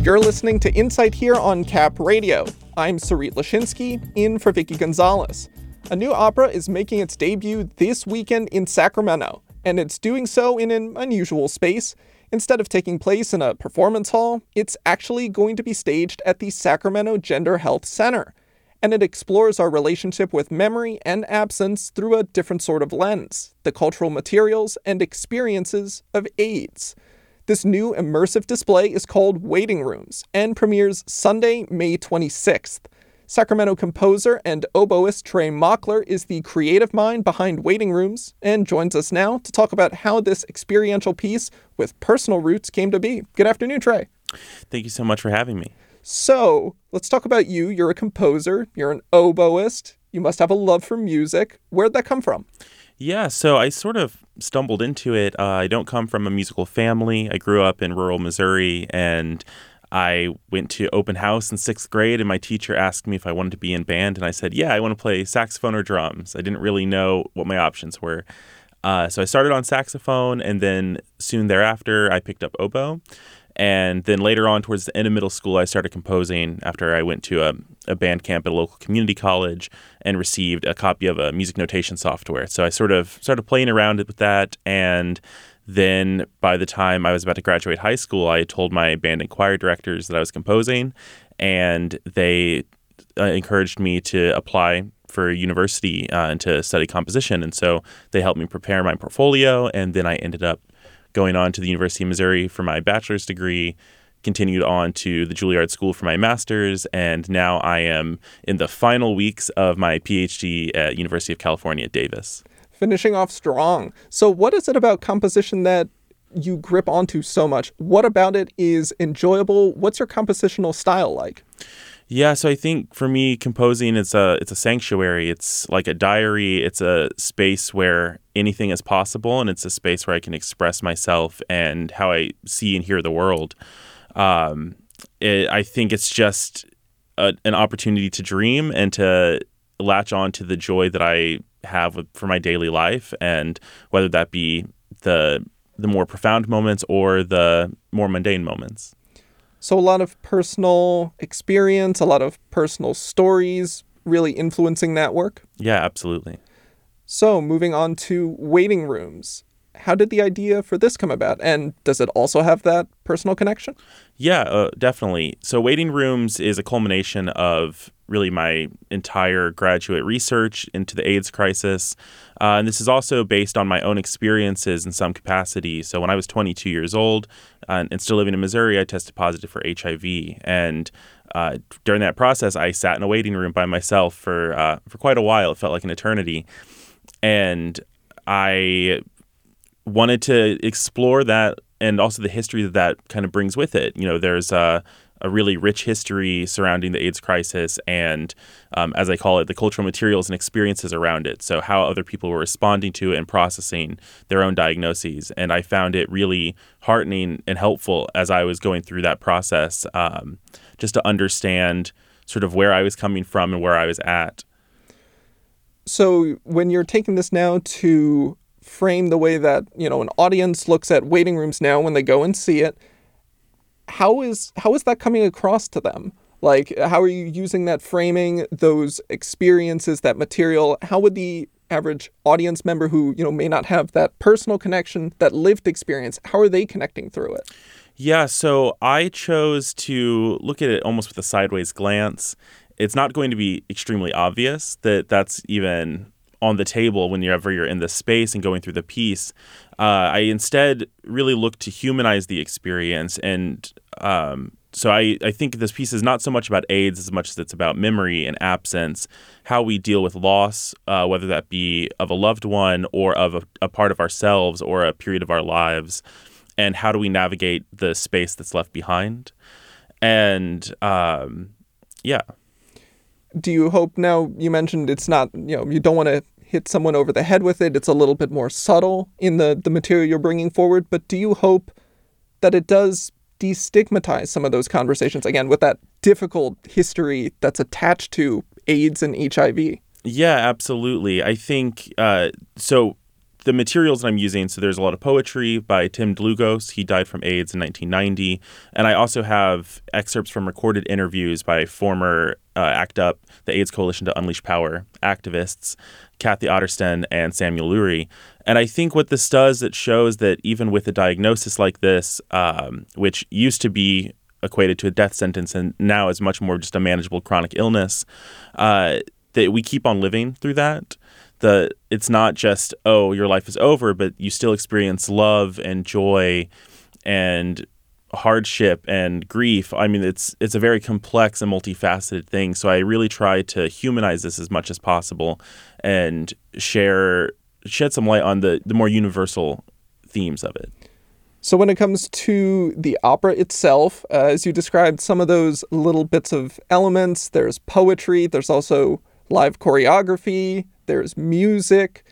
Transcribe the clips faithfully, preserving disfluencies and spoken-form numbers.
You're listening to Insight here on Cap Radio. I'm Sarit Lashinsky, in for Vicky Gonzalez. A new opera is making its debut this weekend in Sacramento, and it's doing so in an unusual space. Instead of taking place in a performance hall, it's actually going to be staged at the Sacramento Gender Health Center, and it explores our relationship with memory and absence through a different sort of lens, the cultural materials and experiences of AIDS. This new immersive display is called Waiting Rooms and premieres Sunday, May twenty-sixth. Sacramento composer and oboist Trey Mockler is the creative mind behind Waiting Rooms and joins us now to talk about how this experiential piece with personal roots came to be. Good afternoon, Trey. Thank you so much for having me. So, let's talk about you. You're a composer. You're an oboist. You must have a love for music. Where'd that come from? Yeah, so I sort of stumbled into it. Uh, I don't come from a musical family. I grew up in rural Missouri, and I went to open house in sixth grade, and my teacher asked me if I wanted to be in band, and I said, yeah, I want to play saxophone or drums. I didn't really know what my options were. Uh, so I started on saxophone, and then soon thereafter, I picked up oboe. And then later on, towards the end of middle school, I started composing after I went to a, a band camp at a local community college and received a copy of a music notation software. So I sort of started playing around with that. And then by the time I was about to graduate high school, I told my band and choir directors that I was composing, and they uh, encouraged me to apply for university uh, and to study composition. And so they helped me prepare my portfolio, and then I ended up going on to the University of Missouri for my bachelor's degree, continued on to the Juilliard School for my master's, and now I am in the final weeks of my PhD at University of California at Davis. Finishing off strong. So what is it about composition that you grip onto so much? What about it is enjoyable? What's your compositional style like? Yeah, so I think for me, composing is a it's a sanctuary. It's like a diary. It's a space where anything is possible, and it's a space where I can express myself and how I see and hear the world. Um, it, I think it's just a, an opportunity to dream and to latch on to the joy that I have with, for my daily life, and whether that be the the more profound moments or the more mundane moments. So a lot of personal experience, a lot of personal stories really influencing that work? Yeah, absolutely. So moving on to Waiting Rooms. How did the idea for this come about? And does it also have that personal connection? Yeah, uh, definitely. So Waiting Rooms is a culmination of really my entire graduate research into the AIDS crisis. Uh, and this is also based on my own experiences in some capacity. So when I was twenty-two years old uh, and still living in Missouri, I tested positive for H I V. And uh, during that process, I sat in a waiting room by myself for uh, for quite a while. It felt like an eternity. And I wanted to explore that and also the history that that kind of brings with it. You know, there's a, a really rich history surrounding the AIDS crisis and, um, as I call it, the cultural materials and experiences around it. So how other people were responding to it and processing their own diagnoses. And I found it really heartening and helpful as I was going through that process, um, just to understand sort of where I was coming from and where I was at. So when you're taking this now to frame the way that, you know, an audience looks at Waiting Rooms now when they go and see it, how is how is that coming across to them? Like, how are you using that framing, those experiences, that material? How would the average audience member who, you know, may not have that personal connection, that lived experience, how are they connecting through it? Yeah, so I chose to look at it almost with a sideways glance. It's not going to be extremely obvious that that's even on the table whenever you're in the space and going through the piece. Uh, I instead really look to humanize the experience. And um, so I, I think this piece is not so much about AIDS as much as it's about memory and absence, how we deal with loss, uh, whether that be of a loved one or of a, a part of ourselves or a period of our lives, and how do we navigate the space that's left behind. And um, yeah. Do you hope now, you mentioned it's not, you know, you don't want to hit someone over the head with it. It's a little bit more subtle in the, the material you're bringing forward. But do you hope that it does destigmatize some of those conversations, again, with that difficult history that's attached to AIDS and H I V? Yeah, absolutely. I think uh, so. the materials that I'm using, so there's a lot of poetry by Tim Dlugos. He died from AIDS in nineteen ninety. And I also have excerpts from recorded interviews by former uh, ACT UP, the AIDS Coalition to Unleash Power activists, Kathy Ottersten and Samuel Lurie. And I think what this does, it shows that even with a diagnosis like this, um, which used to be equated to a death sentence and now is much more just a manageable chronic illness, uh, that we keep on living through that. The, it's not just, oh, your life is over, but you still experience love and joy and hardship and grief. I mean, it's it's a very complex and multifaceted thing. So I really try to humanize this as much as possible and share, shed some light on the, the more universal themes of it. So when it comes to the opera itself, uh, as you described, some of those little bits of elements, there's poetry, there's also live choreography, there's music.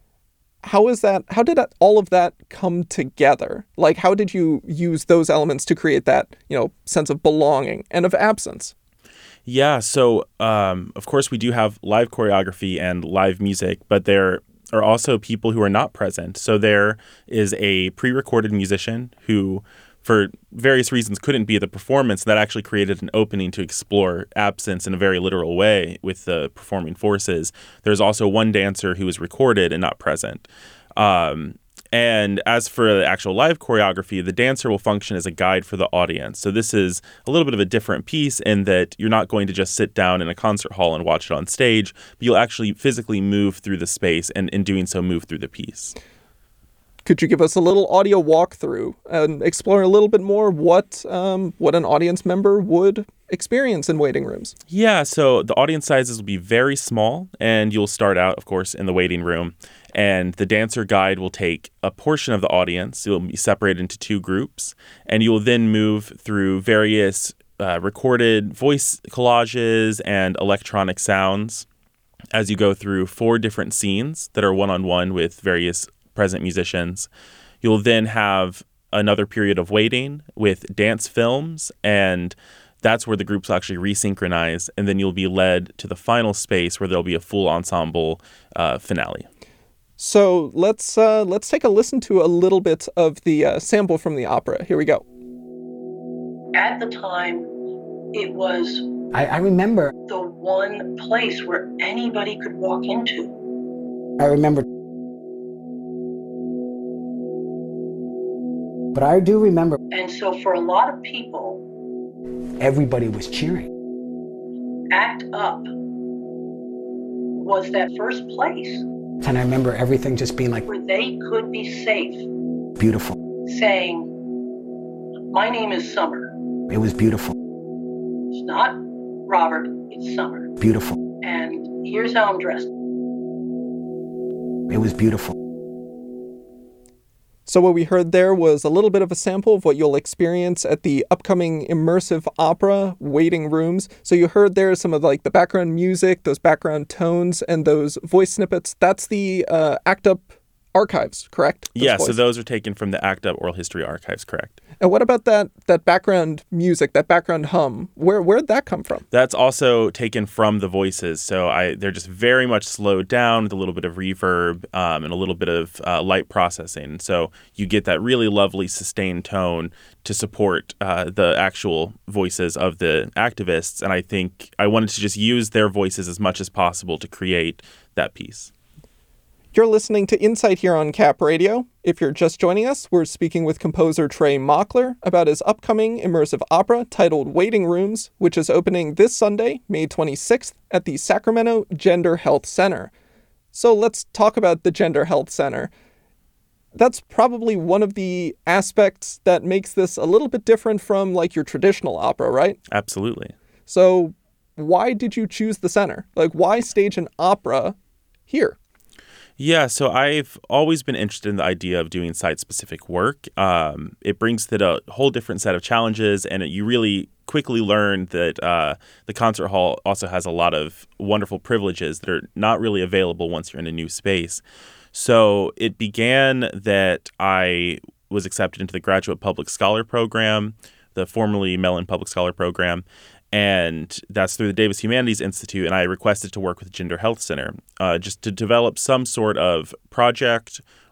How is that? How did that, all of that come together? Like, how did you use those elements to create that, you know, sense of belonging and of absence? Yeah. So, um, of course, we do have live choreography and live music, but there are also people who are not present. So there is a pre-recorded musician who, for various reasons, couldn't be at the performance. That actually created an opening to explore absence in a very literal way with the performing forces. There's also one dancer who was recorded and not present. Um, and as for the actual live choreography, the dancer will function as a guide for the audience. So this is a little bit of a different piece in that you're not going to just sit down in a concert hall and watch it on stage, but you'll actually physically move through the space and in doing so move through the piece. Could you give us a little audio walkthrough and explore a little bit more what um, what an audience member would experience in waiting rooms? Yeah, so the audience sizes will be very small, and you'll start out, of course, in the waiting room. And the dancer guide will take a portion of the audience. You'll be separated into two groups, and you will then move through various uh, recorded voice collages and electronic sounds as you go through four different scenes that are one-on-one with various present musicians. You'll then have another period of waiting with dance films, and that's where the groups will actually resynchronize, and then you'll be led to the final space where there'll be a full ensemble uh, finale. So let's uh, let's take a listen to a little bit of the uh, sample from the opera. Here we go. At the time, it was I, I remember. the one place where anybody could walk into. I remember. But I do remember And so for a lot of people, everybody was cheering. ACT UP was that first place And I remember everything just being like where they could be safe, beautiful. saying, my name is Summer. It was beautiful, It's not Robert, it's Summer. beautiful. And here's how I'm dressed. It was beautiful. So what we heard there was a little bit of a sample of what you'll experience at the upcoming immersive opera Waiting Rooms. So you heard there some of like the background music, those background tones, and those voice snippets. That's the uh, ACT UP archives, correct? Those Yeah, voice. so those are taken from the ACT UP Oral History Archives, correct. And what about that that background music, that background hum? Where where'd that come from? That's also taken from the voices. So I they're just very much slowed down with a little bit of reverb um, and a little bit of uh, light processing. So you get that really lovely sustained tone to support uh, the actual voices of the activists. And I think I wanted to just use their voices as much as possible to create that piece. You're listening to Insight here on Cap Radio. If you're just joining us, we're speaking with composer Trey Mockler about his upcoming immersive opera titled Waiting Rooms, which is opening this Sunday, May twenty-sixth, at the Sacramento Gender Health Center. So let's talk about the Gender Health Center. That's probably one of the aspects that makes this a little bit different from like your traditional opera, right? Absolutely. So why did you choose the center? Like, why stage an opera here? Yeah, so I've always been interested in the idea of doing site-specific work. Um, it brings it a whole different set of challenges, and it, you really quickly learn that uh, the concert hall also has a lot of wonderful privileges that are not really available once you're in a new space. So it began that I was accepted into the Graduate Public Scholar Program, the formerly Mellon Public Scholar Program, and that's through the Davis Humanities Institute, and I requested to work with Gender Health Center uh, just to develop some sort of project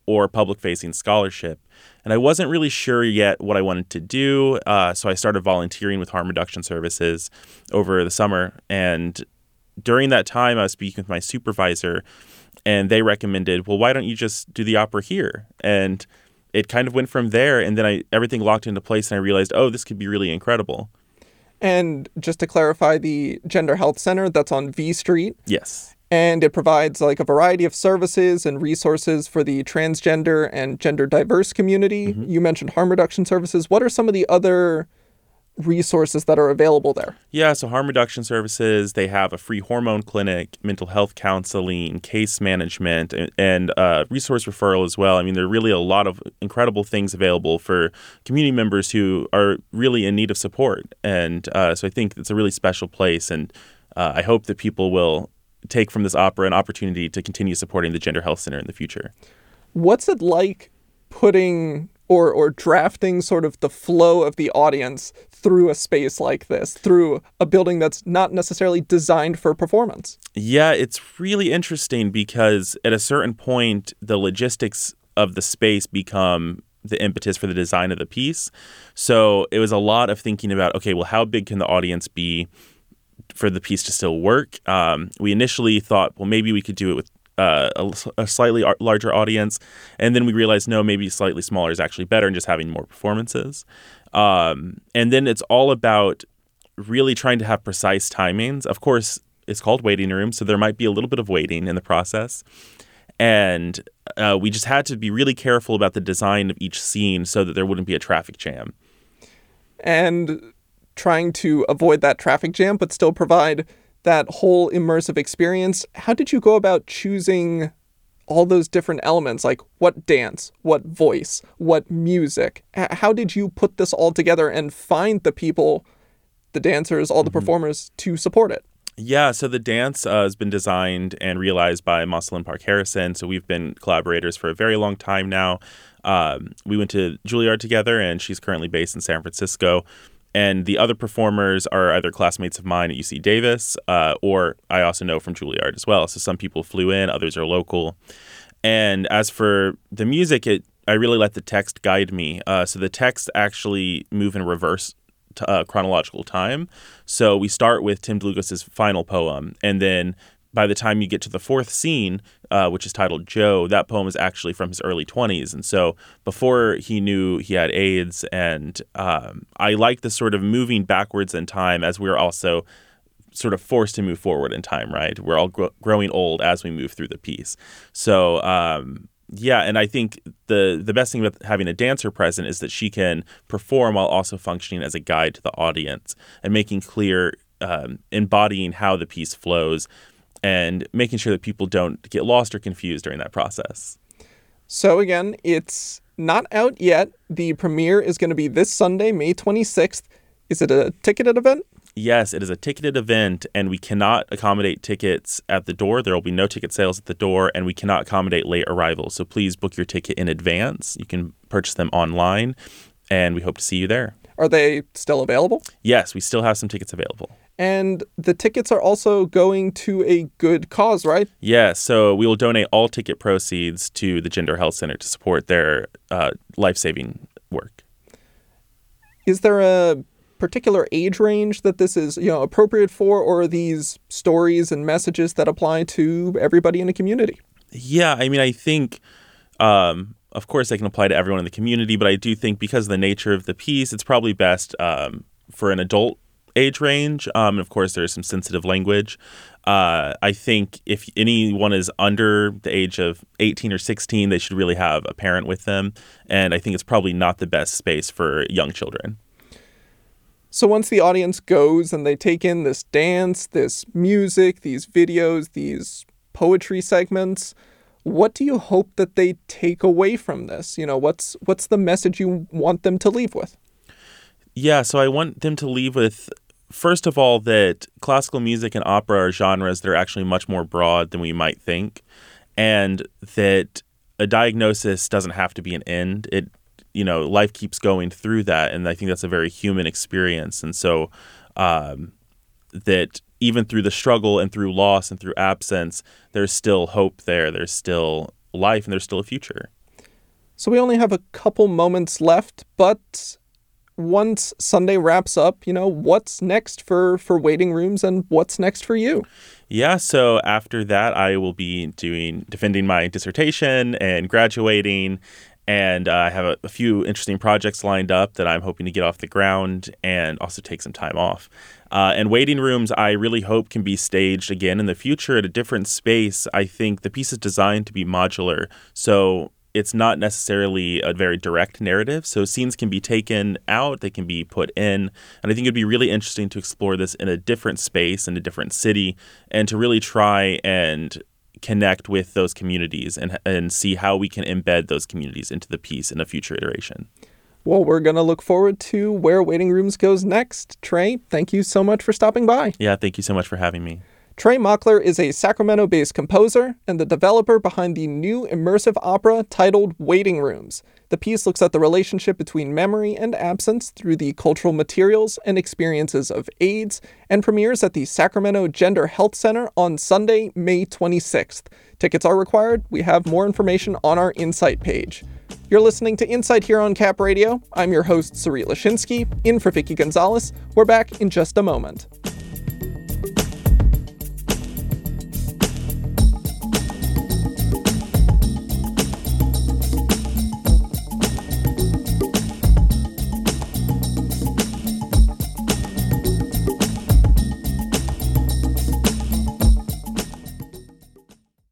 or public-facing scholarship. And I wasn't really sure yet what I wanted to do, uh, so I started volunteering with harm reduction services over the summer. And during that time, I was speaking with my supervisor, and they recommended, well, why don't you just do the opera here? And it kind of went from there, and then I everything locked into place, and I realized, oh, this could be really incredible. And just to clarify, the Gender Health Center, that's on V Street. Yes. And it provides like a variety of services and resources for the transgender and gender diverse community. Mm-hmm. You mentioned harm reduction services. What are some of the other resources that are available there? Yeah, so harm reduction services, they have a free hormone clinic, mental health counseling, case management, and, and uh, resource referral as well. I mean, there are really a lot of incredible things available for community members who are really in need of support. And uh, so I think it's a really special place, and uh, I hope that people will take from this opera an opportunity to continue supporting the Gender Health Center in the future. What's it like putting or or drafting sort of the flow of the audience through a space like this, through a building that's not necessarily designed for performance? Yeah, it's really interesting because at a certain point, the logistics of the space become the impetus for the design of the piece. So it was a lot of thinking about, okay, well, how big can the audience be for the piece to still work? Um, we initially thought, well, maybe we could do it with Uh, a, a slightly ar- larger audience. And then we realized, no, maybe slightly smaller is actually better and just having more performances. Um, and then it's all about really trying to have precise timings. Of course, it's called waiting room, so there might be a little bit of waiting in the process. And uh, we just had to be really careful about the design of each scene so that there wouldn't be a traffic jam. And trying to avoid that traffic jam, but still provide that whole immersive experience. How did you go about choosing all those different elements? Like what dance, what voice, what music? H- how did you put this all together and find the people, the dancers, all the mm-hmm. performers to support it? Yeah, so the dance uh, has been designed and realized by Moslyn Park Harrison. So we've been collaborators for a very long time now. Um, we went to Juilliard together, and she's currently based in San Francisco. And the other performers are either classmates of mine at U C Davis, uh, or I also know from Juilliard as well. So some people flew in, others are local. And as for the music, it I really let the text guide me. Uh, so the texts actually move in reverse t- uh, chronological time. So we start with Tim DeLucas's final poem, and then by the time you get to the fourth scene, uh, which is titled Joe, that poem is actually from his early twenties. And so before he knew he had AIDS, and um, I like the sort of moving backwards in time as we're also sort of forced to move forward in time, right? We're all gro- growing old as we move through the piece. So, um, yeah, and I think the, the best thing about having a dancer present is that she can perform while also functioning as a guide to the audience and making clear, um, embodying how the piece flows, and making sure that people don't get lost or confused during that process. So again, it's not out yet. The premiere is going to be this Sunday, May twenty-sixth. Is it a ticketed event? Yes, it is a ticketed event, and we cannot accommodate tickets at the door. There will be no ticket sales at the door, and we cannot accommodate late arrivals. So please book your ticket in advance. You can purchase them online, and we hope to see you there. Are they still available? Yes, we still have some tickets available. And the tickets are also going to a good cause, right? Yeah, so we will donate all ticket proceeds to the Gender Health Center to support their uh, life-saving work. Is there a particular age range that this is, you know, appropriate for, or are these stories and messages that apply to everybody in the community? Yeah, I mean, I think, um, of course, they can apply to everyone in the community, but I do think because of the nature of the piece, it's probably best um, for an adult age range. Um, and of course, there's some sensitive language. Uh, I think if anyone is under the age of eighteen or sixteen, they should really have a parent with them. And I think it's probably not the best space for young children. So once the audience goes and they take in this dance, this music, these videos, these poetry segments, what do you hope that they take away from this? You know, what's what's the message you want them to leave with? Yeah, so I want them to leave with, first of all, that classical music and opera are genres that are actually much more broad than we might think, and that a diagnosis doesn't have to be an end. It, you know, life keeps going through that, and I think that's a very human experience. And so um, that even through the struggle and through loss and through absence, there's still hope there. There's still life, and there's still a future. So we only have a couple moments left, but once Sunday wraps up, you know, what's next for, for Waiting Rooms and what's next for you? Yeah, so after that, I will be doing defending my dissertation and graduating. And uh, I have a, a few interesting projects lined up that I'm hoping to get off the ground and also take some time off. Uh, and Waiting Rooms, I really hope can be staged again in the future at a different space. I think the piece is designed to be modular, so it's not necessarily a very direct narrative. So scenes can be taken out, they can be put in. And I think it'd be really interesting to explore this in a different space, in a different city, and to really try and connect with those communities and and see how we can embed those communities into the piece in a future iteration. Well, we're going to look forward to where Waiting Rooms goes next. Trey, thank you so much for stopping by. Yeah, thank you so much for having me. Trey Mockler is a Sacramento-based composer and the developer behind the new immersive opera titled Waiting Rooms. The piece looks at the relationship between memory and absence through the cultural materials and experiences of AIDS, and premieres at the Sacramento Gender Health Center on Sunday, May twenty-sixth. Tickets are required. We have more information on our Insight page. You're listening to Insight here on Cap Radio. I'm your host, Sarit Lashinsky, in for Vicky Gonzalez. We're back in just a moment.